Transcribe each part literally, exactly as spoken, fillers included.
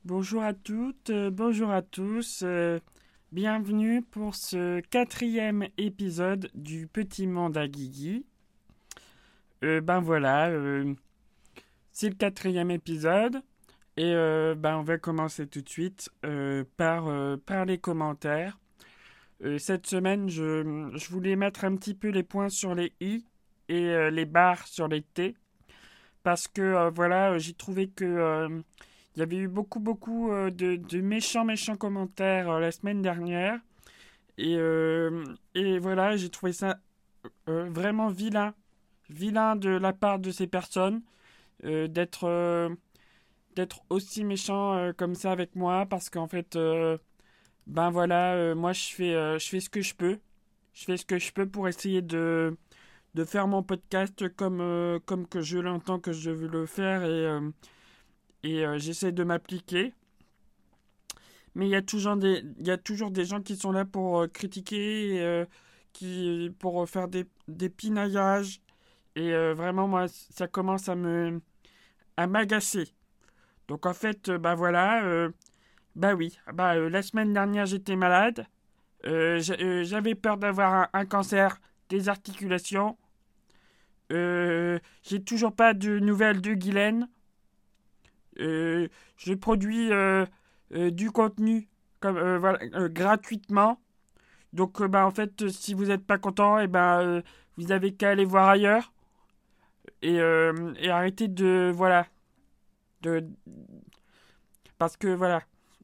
Bonjour à toutes, euh, bonjour à tous. euh, bienvenue pour ce quatrième épisode du Petit Monde à Guigui. Euh, ben voilà, euh, c'est le quatrième épisode et euh, ben on va commencer tout de suite euh, par, euh, par les commentaires. Euh, cette semaine, je, je voulais mettre un petit peu les points sur les i et euh, les barres sur les t parce que euh, voilà, j'ai trouvé que euh, il y avait eu beaucoup, beaucoup euh, de, de méchants, méchants commentaires euh, la semaine dernière. Et, euh, et voilà, j'ai trouvé ça euh, vraiment vilain. Vilain de la part de ces personnes euh, d'être euh, d'être aussi méchant euh, comme ça avec moi. Parce qu'en fait, euh, ben voilà, euh, moi je fais, euh, je fais ce que je peux. Je fais ce que je peux pour essayer de, de faire mon podcast comme, euh, comme que je l'entends, que je veux le faire. Et, euh, et euh, j'essaie de m'appliquer. Mais il y a toujours des, il y a toujours des gens qui sont là pour euh, critiquer, euh, qui, pour euh, faire des, des pinaillages. Et euh, vraiment, moi, ça commence à me, à m'agacer. Donc en fait, euh, bah voilà, euh, bah oui, bah euh, la semaine dernière j'étais malade. Euh, j'a- euh, j'avais peur d'avoir un, un cancer des articulations. Euh, j'ai toujours pas de nouvelles de Guylaine. Euh, je produis euh, euh, du contenu comme, euh, voilà, euh, gratuitement. Donc, euh, bah, en fait, euh, si vous n'êtes pas content, et ben, euh, vous avez qu'à aller voir ailleurs et, euh, et arrêter de, voilà, de, parce que voilà,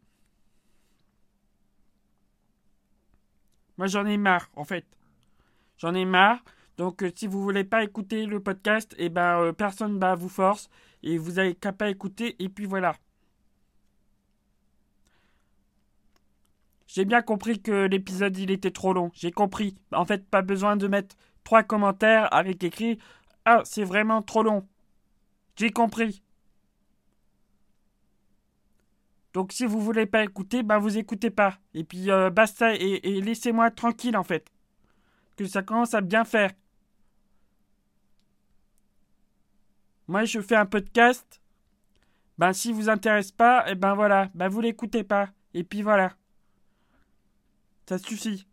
moi j'en ai marre, en fait, j'en ai marre. Donc, euh, si vous voulez pas écouter le podcast, et ben, euh, personne bah, vous force et vous avez qu'à pas écouter et puis voilà. J'ai bien compris que l'épisode il était trop long. J'ai compris. En fait, pas besoin de mettre trois commentaires avec écrit ah c'est vraiment trop long. J'ai compris. Donc si vous voulez pas écouter, ben vous écoutez pas. Et puis euh, basta et, et laissez-moi tranquille en fait. Que ça commence à bien faire. Moi je fais un podcast. Ben si vous intéresse pas, et ben voilà, ben vous l'écoutez pas. Et puis voilà, ça suffit.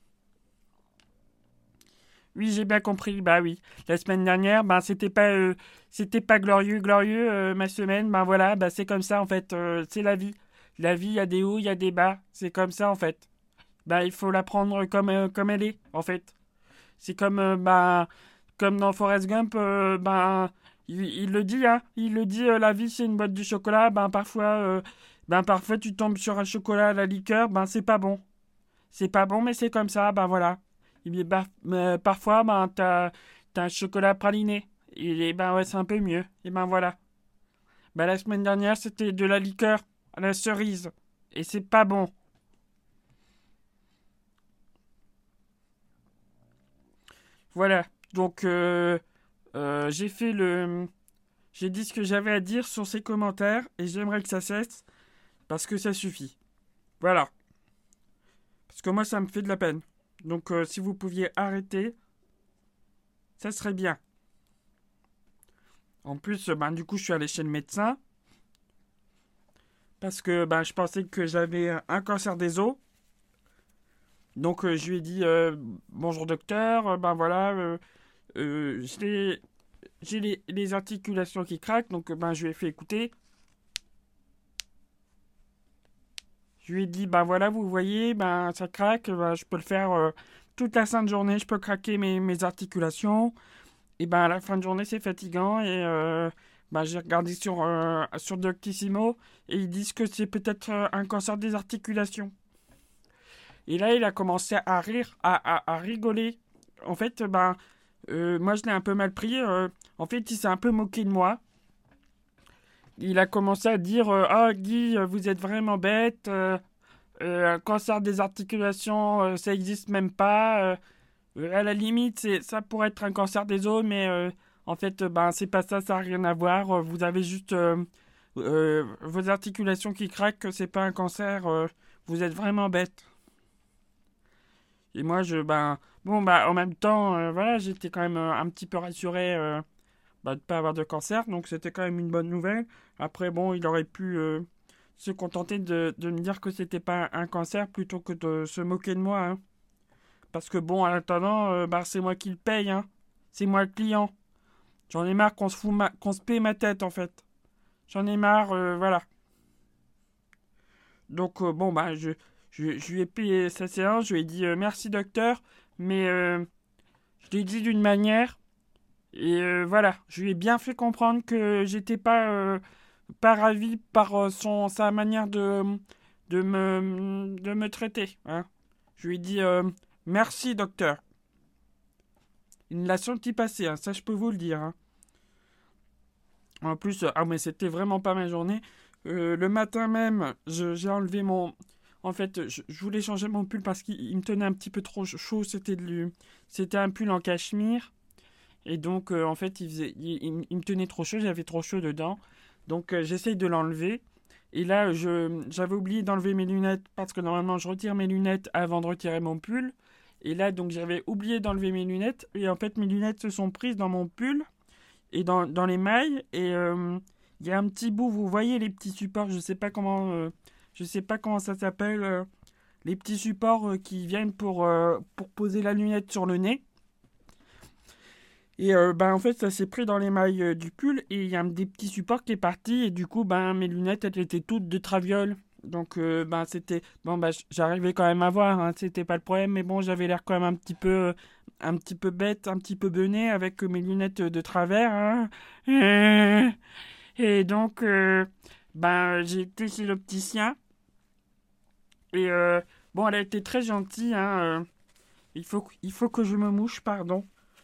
Oui, j'ai bien compris. Bah oui, la semaine dernière, ben c'était pas, euh, c'était pas glorieux, glorieux euh, ma semaine. Ben voilà, ben c'est comme ça en fait. euh, c'est la vie. La vie, il y a des hauts, il y a des bas. C'est comme ça en fait. Ben il faut la prendre comme euh, comme elle est en fait. C'est comme euh, ben comme dans Forrest Gump. euh, ben il, il le dit hein. Il le dit. euh, la vie c'est une boîte de chocolat. Ben parfois, euh, ben parfois tu tombes sur un chocolat à la liqueur. Ben c'est pas bon. C'est pas bon, mais c'est comme ça. Ben voilà. Et bien, bah, euh, parfois, ben, t'as, t'as un chocolat praliné. Et, ben ouais, c'est un peu mieux. Et ben voilà. Ben, la semaine dernière, c'était de la liqueur à la cerise. Et c'est pas bon. Voilà. Donc, euh, euh, j'ai fait le. J'ai dit ce que j'avais à dire sur ces commentaires. Et j'aimerais que ça cesse. Parce que ça suffit. Voilà. Parce que moi, ça me fait de la peine. Donc, euh, si vous pouviez arrêter, ça serait bien. En plus, ben, du coup, je suis allé chez le médecin. Parce que ben, je pensais que j'avais un cancer des os. Donc euh, je lui ai dit euh, bonjour docteur, euh, ben voilà, euh, euh, j'ai les, j'ai les, les articulations qui craquent, donc euh, ben je lui ai fait écouter. Je lui ai dit ben voilà, vous voyez, ben ça craque, ben, je peux le faire euh, toute la sainte journée, je peux craquer mes, mes articulations. Et ben à la fin de journée c'est fatigant et euh, ben, j'ai regardé sur, euh, sur Doctissimo et ils disent que c'est peut-être euh, un cancer des articulations. Et là, il a commencé à rire, à, à, à rigoler. En fait, ben, euh, moi, je l'ai un peu mal pris. euh, en fait, il s'est un peu moqué de moi. Il a commencé à dire euh, ah, Guy, euh, vous êtes vraiment bête. Euh, euh, un cancer des articulations, euh, ça existe même pas. Euh, à la limite, c'est, ça pourrait être un cancer des os, mais euh, en fait, euh, ben, c'est pas ça, ça n'a rien à voir. Euh, Vous avez juste euh, euh, vos articulations qui craquent, c'est pas un cancer. Euh, vous êtes vraiment bête. Et moi, je, ben, bon, bah, en même temps, euh, voilà, j'étais quand même euh, un petit peu rassuré euh, bah, de ne pas avoir de cancer, donc c'était quand même une bonne nouvelle. Après, bon, il aurait pu, euh, se contenter de, de me dire que c'était pas un cancer plutôt que de se moquer de moi. Hein. Parce que bon, en attendant, euh, bah, c'est moi qui le paye. Hein. C'est moi le client. J'en ai marre qu'on se, fout ma- qu'on se paie ma tête, en fait. J'en ai marre, euh, voilà. Donc, euh, bon, bah, je, je, je lui ai payé sa séance. Je lui ai dit euh, merci, docteur. Mais euh, je l'ai dit d'une manière. Et euh, voilà, je lui ai bien fait comprendre que j'étais pas, euh, pas ravi par euh, son, sa manière de, de, me, de me traiter. Hein. Je lui ai dit euh, merci, docteur. Il l'a senti passer, hein, ça je peux vous le dire. Hein. En plus, euh, ah mais c'était vraiment pas ma journée. Euh, le matin même, je- j'ai enlevé mon... En fait, je, je voulais changer mon pull parce qu'il il me tenait un petit peu trop chaud. C'était de l'hu- c'était un pull en cachemire. Et donc, euh, en fait, il, faisait, il, il- il me tenait trop chaud, j'avais trop chaud dedans. Donc, euh, j'essaye de l'enlever. Et là, je, j'avais oublié d'enlever mes lunettes parce que normalement, je retire mes lunettes avant de retirer mon pull. Et là, donc, j'avais oublié d'enlever mes lunettes. Et en fait, mes lunettes se sont prises dans mon pull et dans, dans les mailles. Et euh, il y a un petit bout, vous voyez les petits supports, je sais pas comment, euh, je sais pas comment ça s'appelle. Euh, les petits supports euh, qui viennent pour, euh, pour poser la lunette sur le nez. Et euh, ben, en fait, ça s'est pris dans les mailles euh, du pull et il y a un des petits supports qui est parti et du coup, ben, mes lunettes, elles étaient toutes de traviole. Donc, euh, ben, c'était... Bon, ben, j'arrivais quand même à voir, hein, c'était pas le problème, mais bon, j'avais l'air quand même un petit peu... euh, un petit peu bête, un petit peu bené avec euh, mes lunettes de travers. Hein. Et, et donc, euh, ben, j'ai été chez l'opticien et euh, bon, elle a été très gentille. Hein, euh, il faut, il faut que je me mouche, pardon.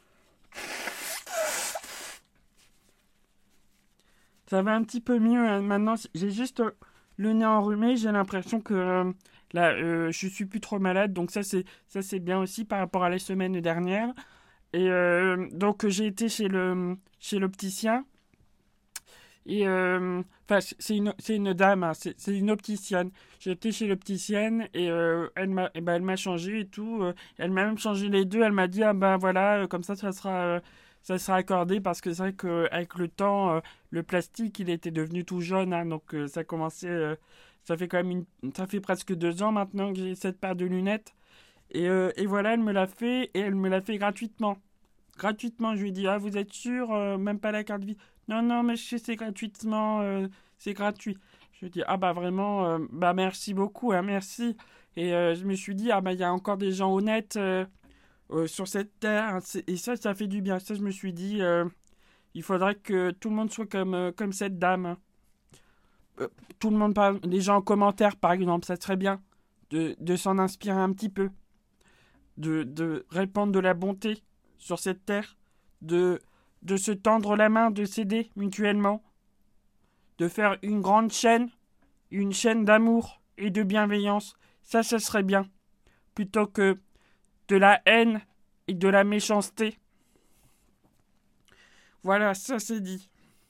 Ça va un petit peu mieux hein. Maintenant. J'ai juste euh, le nez enrhumé. J'ai l'impression que euh, là, euh, je suis plus trop malade. Donc ça, c'est ça, c'est bien aussi par rapport à la semaine dernière. Et euh, donc j'ai été chez le chez l'opticien. Et euh, enfin, c'est une c'est une dame. Hein, c'est c'est une opticienne. J'ai été chez l'opticienne et euh, elle m'a eh ben, elle m'a changé et tout. Euh, elle m'a même changé les deux. Elle m'a dit ah ben voilà euh, comme ça ça sera euh, ça sera accordé parce que c'est vrai qu'avec le temps, euh, le plastique, il était devenu tout jaune, hein, donc euh, ça commençait, euh, ça fait quand même une, ça fait presque deux ans maintenant que j'ai cette paire de lunettes. Et, euh, et voilà, elle me l'a fait et elle me l'a fait gratuitement. Gratuitement, je lui ai dit, ah vous êtes sûr, euh, même pas la carte vie. Non, non, mais je sais, c'est gratuitement, euh, c'est gratuit. Je lui ai dit, ah bah vraiment, euh, bah merci beaucoup, hein, merci. Et euh, je me suis dit, ah bah il y a encore des gens honnêtes. Euh, euh, sur cette terre. Et ça, ça fait du bien. Ça, je me suis dit, euh, il faudrait que tout le monde soit comme, euh, comme cette dame. Hein. Euh, tout le monde parle, les gens en commentaire, par exemple, ça serait bien de, de s'en inspirer un petit peu, de, de répandre de la bonté sur cette terre, de, de se tendre la main, de s'aider mutuellement, de faire une grande chaîne, une chaîne d'amour et de bienveillance. Ça, ça serait bien. Plutôt que de la haine et de la méchanceté. Voilà, ça c'est dit.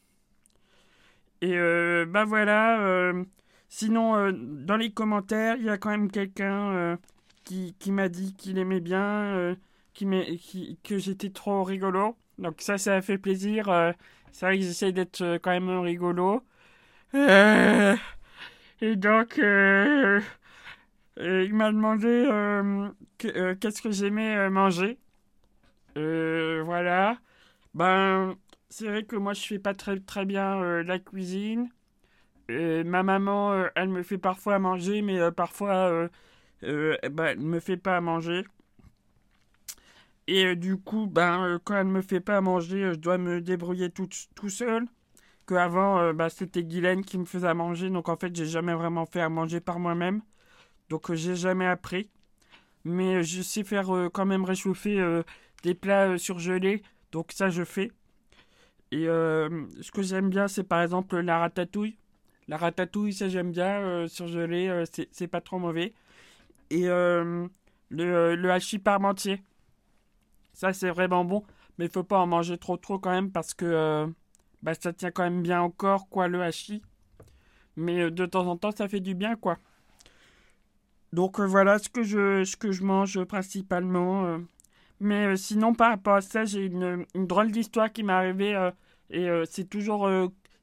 Et euh, bah voilà. Euh, sinon, euh, dans les commentaires, il y a quand même quelqu'un euh, qui, qui m'a dit qu'il aimait bien, euh, qui qui, que j'étais trop rigolo. Donc ça, ça a fait plaisir. Euh, c'est vrai que j'essaie d'être euh, quand même rigolo. Euh, et donc, euh, euh, il m'a demandé euh, que- euh, qu'est-ce que j'aimais euh, manger. Euh, voilà. Ben, c'est vrai que moi, je fais pas très, très bien euh, la cuisine. Euh, ma maman, euh, elle me fait parfois à manger, mais euh, parfois, euh, euh, eh ben, elle me fait pas à manger. Et euh, du coup, ben, euh, quand elle me fait pas à manger, euh, je dois me débrouiller tout, tout seul. Que avant, euh, bah, c'était Guylaine qui me faisait à manger, donc en fait, j'ai jamais vraiment fait à manger par moi-même. Donc, euh, j'ai jamais appris. Mais euh, je sais faire euh, quand même réchauffer euh, des plats euh, surgelés, donc ça, je fais. Et euh, ce que j'aime bien, c'est par exemple la ratatouille. La ratatouille, ça j'aime bien, euh, surgelé, euh, c'est, c'est pas trop mauvais. Et euh, le, euh, le hachis parmentier, ça c'est vraiment bon, mais il faut pas en manger trop trop quand même parce que euh, bah, ça tient quand même bien au corps, quoi, le hachis. Mais euh, de temps en temps, ça fait du bien, quoi. Donc euh, voilà ce que je, ce que je mange principalement. euh. Mais euh, sinon, par rapport à ça, j'ai une, une drôle d'histoire qui m'est arrivée. Euh, et euh, c'est toujours, euh,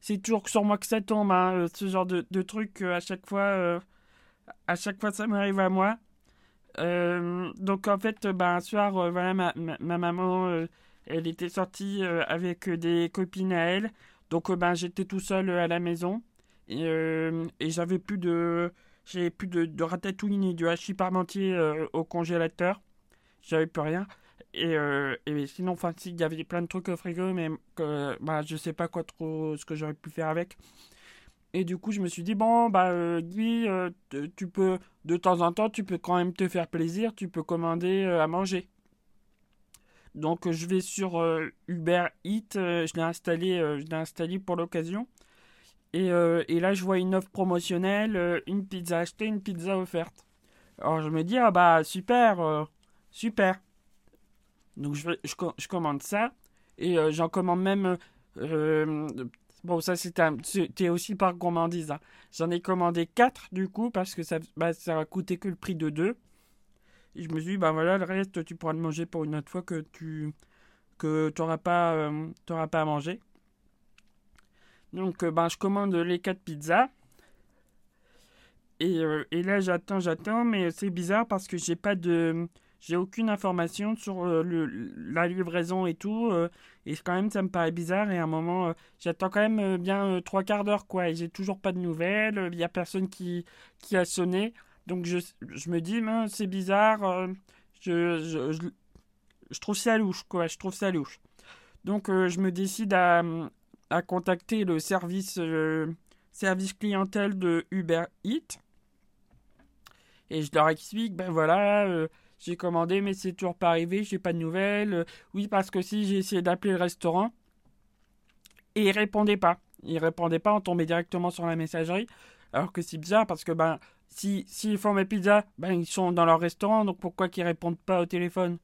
c'est toujours sur moi que ça tombe, hein, euh, ce genre de, de truc, euh, à chaque fois, euh, à chaque fois ça m'arrive à moi. Euh, donc en fait, euh, bah, un soir, euh, voilà, ma, ma, ma maman, euh, elle était sortie euh, avec euh, des copines à elle. Donc euh, ben, j'étais tout seul euh, à la maison. Et, euh, et j'avais plus de, j'avais plus de, de ratatouille ni de hachis parmentier euh, au congélateur. J'avais plus rien. Et, euh, et sinon, enfin, si, il y avait plein de trucs au frigo, mais que, bah, je sais pas quoi trop ce que j'aurais pu faire avec. Et du coup, je me suis dit, bon, bah, euh, Guy, euh, t- tu peux, de temps en temps, tu peux quand même te faire plaisir, tu peux commander euh, à manger. Donc, euh, je vais sur euh, Uber Eats, euh, je l'ai installé, euh, je l'ai installé pour l'occasion. Et, euh, et là, je vois une offre promotionnelle, euh, une pizza achetée, une pizza offerte. Alors, je me dis, ah bah, super, euh, super. Donc, je, vais- je, co- je commande ça. Et euh, j'en commande même. euh, bon, ça, c'était un- c'était aussi par gourmandise, hein. J'en ai commandé quatre du coup, parce que ça, bah, ça a coûté que le prix de deux. Et je me suis dit, bah voilà, le reste, tu pourras le manger pour une autre fois que tu que t'auras pas, euh, t'auras pas à manger. Donc, euh, ben, je commande les quatre pizzas. Et, euh, et là, j'attends, j'attends, mais c'est bizarre parce que j'ai pas de, j'ai aucune information sur euh, le, la livraison et tout. euh, et quand même, ça me paraît bizarre. Et à un moment, euh, j'attends quand même euh, bien euh, trois quarts d'heure, quoi. Et j'ai toujours pas de nouvelles. Il y a personne qui, qui a sonné. Donc je, je me dis, mince, c'est bizarre. euh, je, je, je, je trouve ça louche, quoi. Je trouve ça louche. Donc euh, je me décide à, à contacter le service, euh, service clientèle de Uber Eats. Et je leur explique, ben voilà, euh, j'ai commandé, mais c'est toujours pas arrivé, j'ai pas de nouvelles. Euh, oui, parce que si j'ai essayé d'appeler le restaurant, et ils répondaient pas. Ils répondaient pas, on tombait directement sur la messagerie. Alors que c'est bizarre, parce que ben, si, s'ils font mes pizzas, ben ils sont dans leur restaurant, donc pourquoi qu'ils répondent pas au téléphone?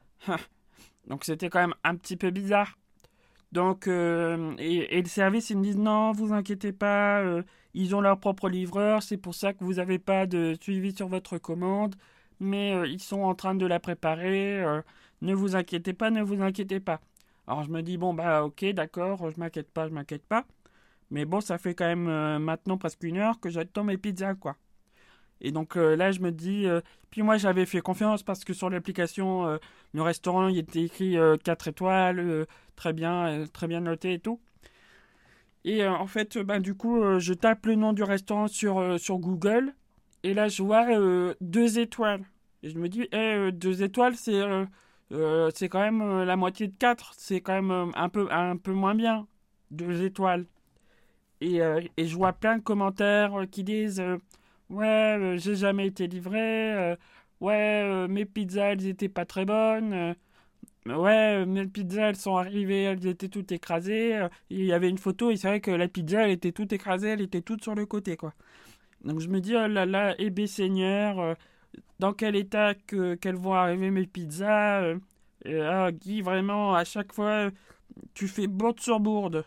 Donc c'était quand même un petit peu bizarre. Donc, euh, et, et le service, ils me disent non, vous inquiétez pas, euh, ils ont leur propre livreur, c'est pour ça que vous n'avez pas de suivi sur votre commande, mais euh, ils sont en train de la préparer, euh, ne vous inquiétez pas, ne vous inquiétez pas. Alors je me dis, bon, bah ok, d'accord, je m'inquiète pas, je m'inquiète pas, mais bon, ça fait quand même euh, maintenant presque une heure que j'attends mes pizzas, quoi. Et donc euh, là, je me dis. euh, Puis moi, j'avais fait confiance parce que sur l'application, euh, le restaurant, il était écrit euh, quatre étoiles, euh, très bien, euh, très bien noté et tout. Et euh, en fait, euh, bah, du coup, euh, je tape le nom du restaurant sur, euh, sur Google. Et là, je vois euh, deux étoiles. Et je me dis, eh, euh, deux étoiles, c'est euh, euh, c'est quand même euh, la moitié de quatre. C'est quand même euh, un peu, un peu moins bien. Deux étoiles. Et, euh, et je vois plein de commentaires euh, qui disent euh, ouais, euh, j'ai jamais été livré. euh, ouais, euh, mes pizzas, elles étaient pas très bonnes. euh, ouais, euh, mes pizzas, elles sont arrivées, elles étaient toutes écrasées. euh, Il y avait une photo et c'est vrai que la pizza, elle était toute écrasée, elle était toute sur le côté, quoi. Donc je me dis, oh là là, eh bien Seigneur, euh, dans quel état que, qu'elles vont arriver mes pizzas euh, et, ah, Guy, vraiment, à chaque fois, tu fais bourde sur bourde.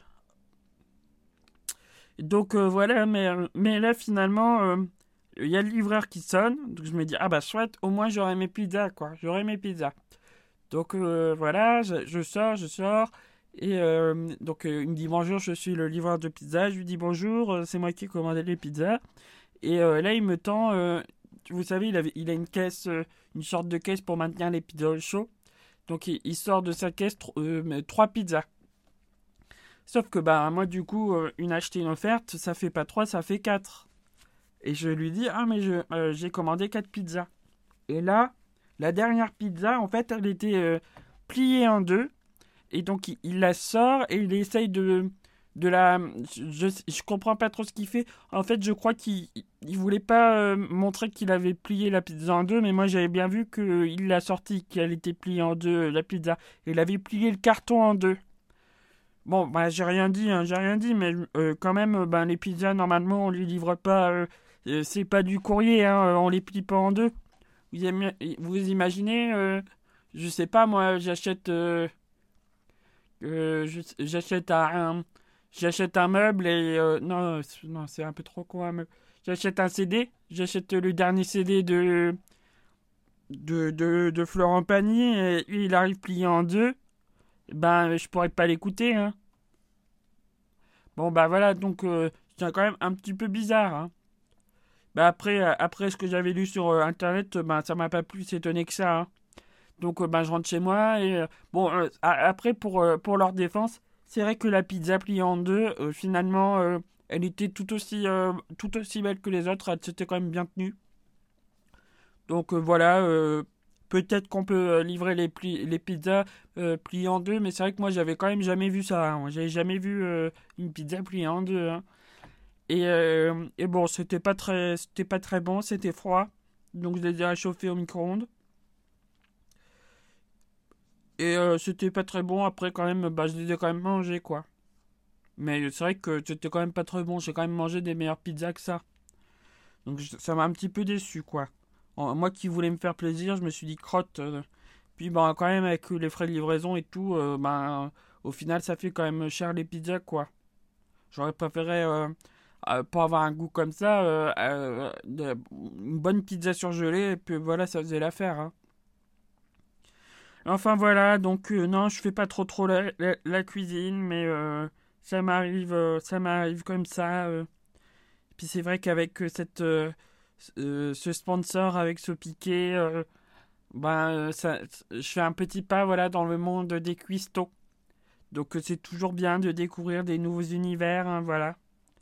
Donc euh, voilà, mais, mais là finalement, euh, il y a le livreur qui sonne. Donc je me dis, ah bah chouette, au moins j'aurai mes pizzas, quoi. J'aurai mes pizzas. Donc euh, voilà, je, je sors, je sors. Et euh, donc euh, il me dit bonjour, je suis le livreur de pizza. Je lui dis bonjour, euh, c'est moi qui ai commandé les pizzas. Et euh, là il me tend, euh, vous savez, il, avait, il a une caisse, euh, une sorte de caisse pour maintenir les pizzas au chaud. Donc il, il sort de sa caisse tro- euh, trois pizzas. Sauf que bah moi du coup, euh, une achetée, une offerte, ça fait pas trois, ça fait quatre. Et je lui dis, ah mais je, euh, j'ai commandé quatre pizzas. Et là, la dernière pizza, en fait, elle était euh, pliée en deux. Et donc il, il la sort et il essaye de, de la... Je, je comprends pas trop ce qu'il fait. En fait, je crois qu'il il voulait pas euh, montrer qu'il avait plié la pizza en deux. Mais moi j'avais bien vu qu'il l'a sorti, qu'elle était pliée en deux, la pizza. Et il avait plié le carton en deux. Bon, bah, j'ai rien dit, hein, j'ai rien dit, mais euh, quand même, euh, ben, les pizzas, normalement, on les livre pas. Euh, euh, c'est pas du courrier, hein, euh, on les plie pas en deux. Vous, aimez- vous imaginez, euh, je sais pas, moi, j'achète. euh, euh, je- j'achète un, j'achète un meuble et. euh, non, c'est- non, c'est un peu trop con, un meuble. J'achète un C D, j'achète le dernier C D de. De, de, de Florent Pagny et il arrive plié en deux. Ben, je pourrais pas l'écouter, hein. Bon, bah voilà, donc euh, c'est quand même un petit peu bizarre, hein. Bah après, euh, après ce que j'avais lu sur euh, internet, euh, bah, ça m'a pas plus étonné que ça, hein. Donc euh, bah, je rentre chez moi et euh, bon euh, a- après pour, euh, pour leur défense, c'est vrai que la pizza pliée en deux, euh, finalement euh, elle était tout aussi, euh, tout aussi belle que les autres, elle s'était quand même bien tenue. Donc euh, voilà, euh, peut-être qu'on peut euh, livrer les, pli- les pizzas euh, pliées en deux, mais c'est vrai que moi j'avais quand même jamais vu ça, hein. J'avais jamais vu euh, une pizza pliée en deux, hein. Et, euh, et bon, c'était pas très, c'était pas très bon, c'était froid. Donc je les ai réchauffés au micro-ondes. Et euh, c'était pas très bon. Après, quand même, bah, je les ai quand même mangés, quoi. Mais c'est vrai que c'était quand même pas très bon. J'ai quand même mangé des meilleures pizzas que ça. Donc je- ça m'a un petit peu déçu, quoi. En- moi qui voulais me faire plaisir, je me suis dit crotte. euh. Puis, bah, quand même, avec les frais de livraison et tout, euh, bah, au final, ça fait quand même cher les pizzas, quoi. J'aurais préféré, euh, euh, pour avoir un goût comme ça, euh, euh, de- une bonne pizza surgelée, et puis voilà, ça faisait l'affaire, hein. Enfin voilà, donc euh, non, je fais pas trop trop la, la- la cuisine, mais euh, ça m'arrive, euh, ça m'arrive comme ça. euh. Puis c'est vrai qu'avec euh, cette, euh, euh, ce sponsor, avec ce piqué, euh, ben euh, ça, je fais un petit pas voilà dans le monde des cuistots. Donc euh, c'est toujours bien de découvrir des nouveaux univers, hein, voilà.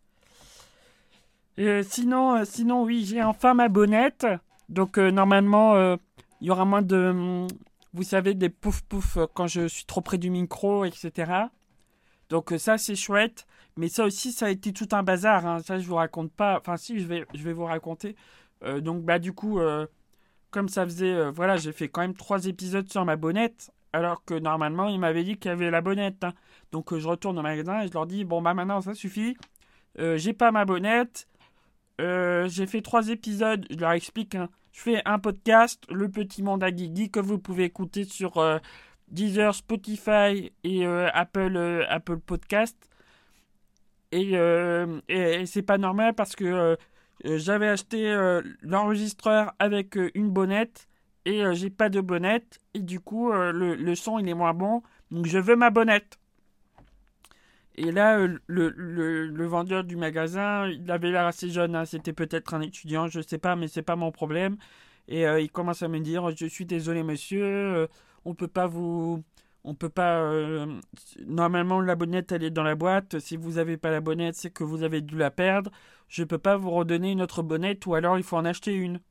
Euh, sinon, euh, sinon, oui, j'ai enfin ma bonnette. Donc, euh, normalement, euh, il y aura moins de. hum, Vous savez, des pouf pouf euh, quand je suis trop près du micro, et cetera. Donc, euh, ça, c'est chouette. Mais ça aussi, ça a été tout un bazar, hein. Ça, je vous raconte pas. Enfin, si, je vais, je vais vous raconter. Euh, donc, bah, du coup, euh, comme ça faisait. Euh, voilà, j'ai fait quand même trois épisodes sur ma bonnette. Alors que normalement, il m'avait dit qu'il y avait la bonnette, hein. Donc, euh, je retourne au magasin et je leur dis bon, bah, maintenant, ça suffit. Euh, j'ai pas ma bonnette. Euh, j'ai fait trois épisodes, je leur explique, hein. Je fais un podcast, Le Petit Monde à Guigui, que vous pouvez écouter sur euh, Deezer, Spotify et euh, Apple, euh, Apple Podcast. Et, euh, et, et c'est pas normal parce que euh, euh, j'avais acheté euh, l'enregistreur avec euh, une bonnette et euh, j'ai pas de bonnette. Et du coup, euh, le, le son il est moins bon. Donc je veux ma bonnette. Et là, euh, le, le, le vendeur du magasin, il avait l'air assez jeune, hein. C'était peut-être un étudiant, je sais pas, mais c'est pas mon problème. Et euh, il commence à me dire, je suis désolé monsieur, euh, on peut pas vous, on peut pas. Euh, normalement la bonnette elle est dans la boîte. Si vous avez pas la bonnette, c'est que vous avez dû la perdre. Je peux pas vous redonner une autre bonnette ou alors il faut en acheter une.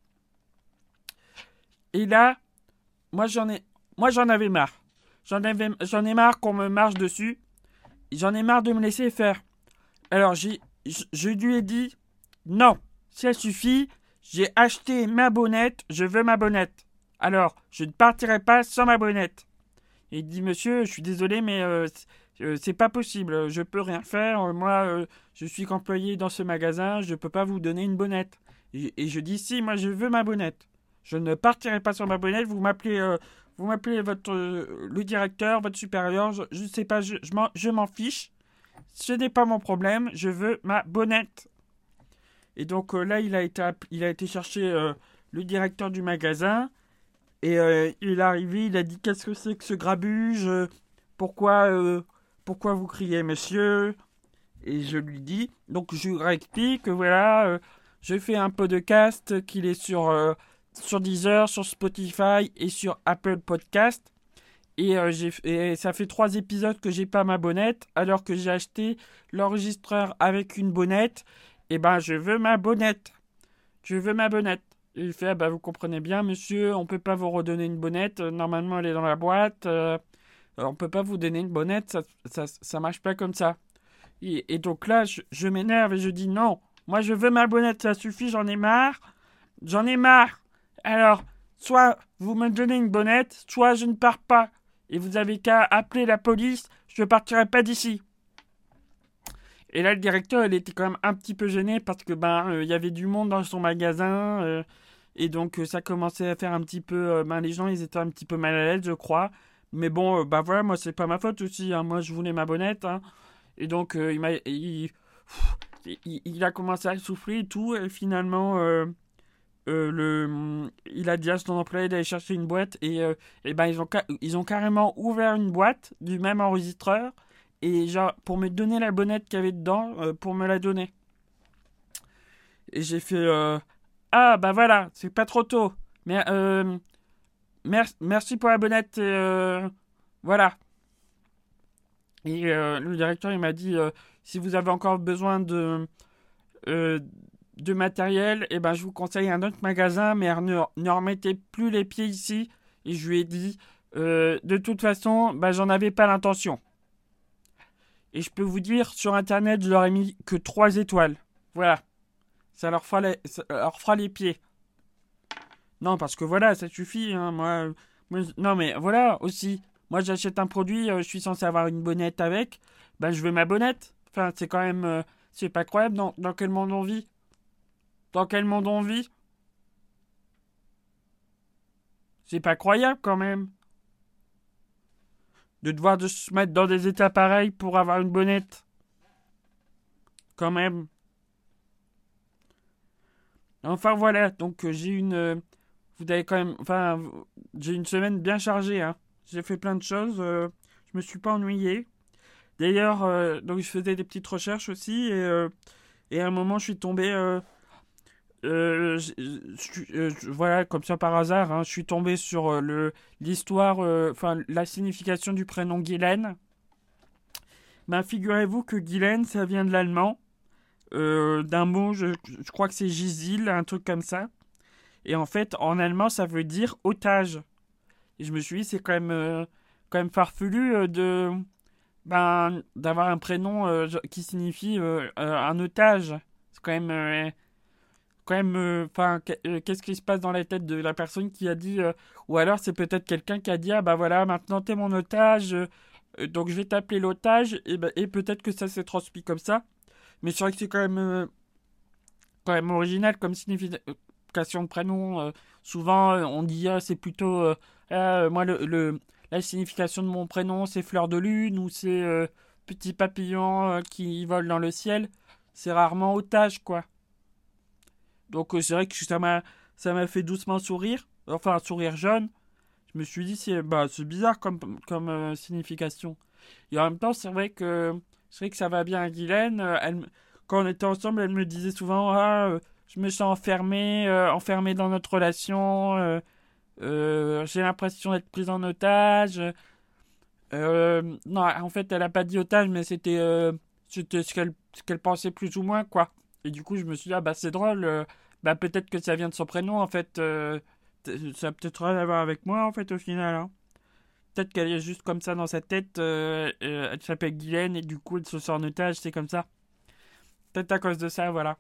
Et là, moi j'en ai, moi j'en avais marre. J'en avais, j'en ai marre qu'on me marche dessus. J'en ai marre de me laisser faire. Alors, j'ai, je, je lui ai dit, non, ça suffit, j'ai acheté ma bonnette, je veux ma bonnette. Alors, je ne partirai pas sans ma bonnette. Et il dit, monsieur, je suis désolé, mais euh, c'est euh, c'est pas possible, je peux rien faire, moi, euh, je suis qu'employé dans ce magasin, je peux pas vous donner une bonnette. Et, et je dis, si, moi, je veux ma bonnette. Je ne partirai pas sur ma bonnette, vous m'appelez... euh, vous m'appelez votre euh, le directeur, votre supérieur, je, je sais pas, je, je m'en je m'en fiche. Ce n'est pas mon problème, je veux ma bonnette. Et donc euh, là, il a été, il a été chercher euh, le directeur du magasin. Et euh, il est arrivé, il a dit qu'est-ce que c'est que ce grabuge, euh, pourquoi, euh, pourquoi vous criez monsieur. Et je lui dis, donc je lui explique que voilà, euh, je fais un podcast, qu'il est sur, euh, sur Deezer, sur Spotify et sur Apple Podcast. Et, euh, j'ai, et ça fait trois épisodes que j'ai pas ma bonnette, alors que j'ai acheté l'enregistreur avec une bonnette. Et ben, je veux ma bonnette. Je veux ma bonnette. Et il fait, ah bah, vous comprenez bien, monsieur, on peut pas vous redonner une bonnette. Euh, Normalement, elle est dans la boîte. Euh, on peut pas vous donner une bonnette. Ça, ça, ça marche pas comme ça. Et, et donc là, je, je m'énerve et je dis non. Moi, je veux ma bonnette, ça suffit, j'en ai marre. J'en ai marre. Alors, soit vous me donnez une bonnette, soit je ne pars pas. Et vous avez qu'à appeler la police, je ne partirai pas d'ici. Et là, le directeur, il était quand même un petit peu gêné parce que ben, euh, il y avait du monde dans son magasin. Euh, et donc, euh, ça commençait à faire un petit peu. Euh, ben, les gens, ils étaient un petit peu mal à l'aise, je crois. Mais bon, euh, bah voilà, moi, c'est pas ma faute aussi, hein. Moi, je voulais ma bonnette, hein. Et donc, euh, il m'a. Il, il, il a commencé à souffler et tout. Et finalement. Euh, euh, le, il a dit à son employé d'aller chercher une boîte et, euh, et ben ils ont, ils ont carrément ouvert une boîte du même enregistreur et genre pour me donner la bonnette qu'il y avait dedans, euh, pour me la donner. Et j'ai fait euh, ah bah voilà, c'est pas trop tôt. Mais euh, mer- merci pour la bonnette. Et, euh, voilà. Et euh, le directeur il m'a dit euh, si vous avez encore besoin de euh, de matériel, et ben je vous conseille un autre magasin, mais ne, ne remettez plus les pieds ici. Et je lui ai dit euh, de toute façon, ben, j'en avais pas l'intention. Et je peux vous dire, sur internet, je leur ai mis que trois étoiles. Voilà. Ça leur fera les, ça leur fera les pieds. Non, parce que voilà, ça suffit. Hein, moi, moi, non, mais voilà aussi. Moi, j'achète un produit, euh, je suis censé avoir une bonnette avec. Ben, je veux ma bonnette. Enfin, c'est quand même. Euh, c'est pas croyable. Dans, dans quel monde on vit Dans quel monde on vit C'est pas croyable quand même. De devoir de se mettre dans des états pareils pour avoir une bonnette. Quand même. Enfin voilà, donc euh, j'ai une. euh, vous avez quand même. Enfin, j'ai une semaine bien chargée. Hein. J'ai fait plein de choses. euh, je me suis pas ennuyé. D'ailleurs, euh, donc je faisais des petites recherches aussi. Et, euh, et à un moment, je suis tombé. Euh, euh, je- je- euh, je- voilà, comme ça par hasard, hein, je suis tombé sur euh, le l'histoire. euh, Enfin, la signification du prénom Guylaine. Ben, figurez-vous que Guylaine, ça vient de l'allemand. euh, d'un mot, je, je crois que c'est Gisil, un truc comme ça. Et en fait, en allemand, ça veut dire otage. Et je me suis dit, c'est quand même, euh, quand même farfelu euh, de, ben, d'avoir un prénom euh, qui signifie euh, euh, un otage. C'est quand même, euh, quand même, enfin, euh, euh, qu'est-ce qui se passe dans la tête de la personne qui a dit, euh, ou alors c'est peut-être quelqu'un qui a dit, ah bah voilà, maintenant t'es mon otage, euh, euh, donc je vais t'appeler l'otage, et, ben, et peut-être que ça s'est transmis comme ça. Mais c'est vrai que c'est quand même, euh, quand même original comme signification de prénom. Euh, souvent, euh, on dit ah, c'est plutôt euh, ah, euh, moi le, le- la signification de mon prénom c'est fleur de lune ou c'est euh, petit papillon euh, qui vole dans le ciel. C'est rarement otage quoi. Donc euh, c'est vrai que ça m'a ça m'a fait doucement sourire, enfin un sourire jaune. Je me suis dit c'est bah c'est bizarre comme comme euh, signification. Et en même temps c'est vrai que c'est vrai que ça va bien à Guylaine. Euh, elle, quand on était ensemble, elle me disait souvent ah euh, je me sens enfermée euh, enfermée dans notre relation. euh, euh, j'ai l'impression d'être prise en otage. Euh, non, en fait, elle a pas dit otage, mais c'était euh, c'était ce qu'elle ce qu'elle pensait plus ou moins, quoi. Et du coup, je me suis dit, ah bah c'est drôle, euh, bah peut-être que ça vient de son prénom, en fait. euh, t- ça a peut-être rien à voir avec moi, en fait, au final. Hein. Peut-être qu'elle est juste comme ça dans sa tête. euh, euh, elle s'appelle Guylaine et du coup, elle se sent en otage, c'est comme ça. Peut-être à cause de ça, voilà.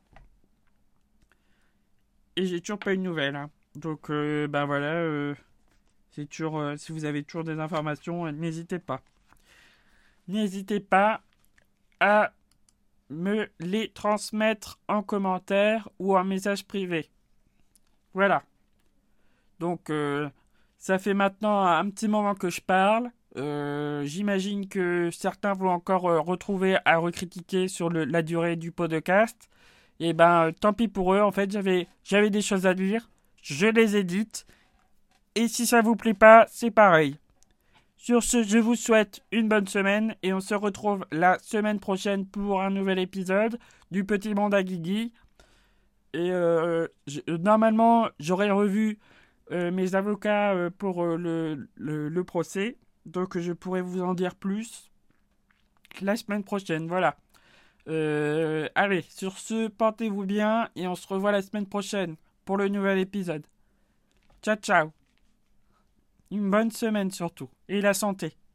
Et j'ai toujours pas eu de nouvelles. Hein. Donc, euh, ben voilà. euh, c'est toujours, euh, si vous avez toujours des informations, euh, n'hésitez pas. N'hésitez pas à me les transmettre en commentaire ou en message privé. Voilà. Donc, euh, ça fait maintenant un petit moment que je parle. Euh, J'imagine que certains vont encore euh, retrouver à recritiquer sur le- la durée du podcast. Et ben, euh, tant pis pour eux. En fait, j'avais j'avais des choses à dire. Je les édite. Et si ça vous plaît pas, c'est pareil. Sur ce, je vous souhaite une bonne semaine et on se retrouve la semaine prochaine pour un nouvel épisode du Petit Monde à Guigui. Et euh, je- normalement, j'aurai revu euh, mes avocats euh, pour euh, le, le, le procès. Donc je pourrai vous en dire plus la semaine prochaine. Voilà. Euh, allez, sur ce, portez-vous bien et on se revoit la semaine prochaine pour le nouvel épisode. Ciao, ciao. Une bonne semaine surtout. Et la santé.